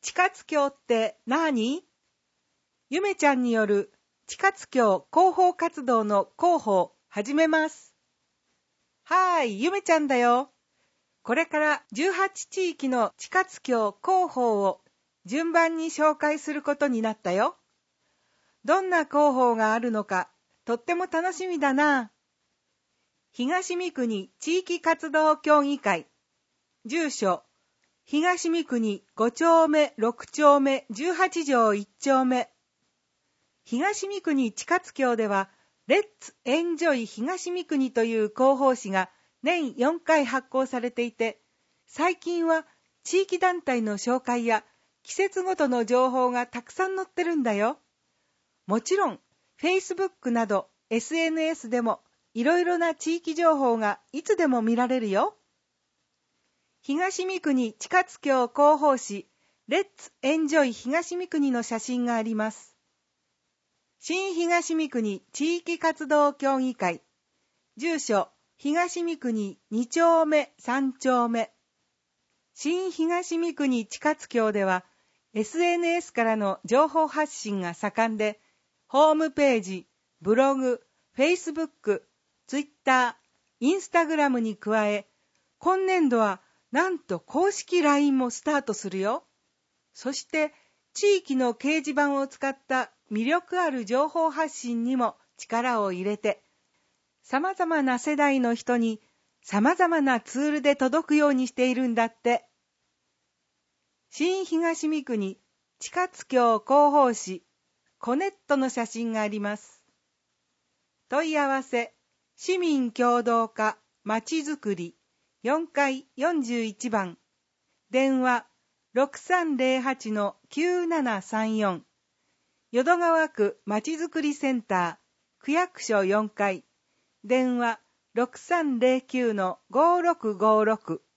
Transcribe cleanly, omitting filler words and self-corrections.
地活協って何？ゆめちゃんによる地活協広報活動の広報始めます。はーい、ゆめちゃんだよ。これから18地域の地活協広報を順番に紹介することになったよ。どんな広報があるのかとっても楽しみだな。東三国地域活動協議会、住所東三国5丁目6丁目18条1丁目。東三国地活協では、レッツエンジョイ東三国という広報誌が年4回発行されていて、最近は地域団体の紹介や季節ごとの情報がたくさん載ってるんだよ。もちろん、Facebook など SNS でもいろいろな地域情報がいつでも見られるよ。東三国地活協広報誌レッツエンジョイ東三国の写真があります。新東三国地域活動協議会、住所東三国2丁目3丁目。新東三国地活協では SNS からの情報発信が盛んで、ホームページ、ブログ、Facebook、Twitter、Instagram に加え、今年度はなんと公式 LINE もスタートするよ。そして地域の掲示板を使った魅力ある情報発信にも力を入れて、様々な世代の人に様々なツールで届くようにしているんだって。新東三国地活協広報誌コネットの写真があります。問い合わせ、市民協働課まちづくり4階41番、電話 6308-9734、淀川区まちづくりセンター区役所4階、電話 6309-5656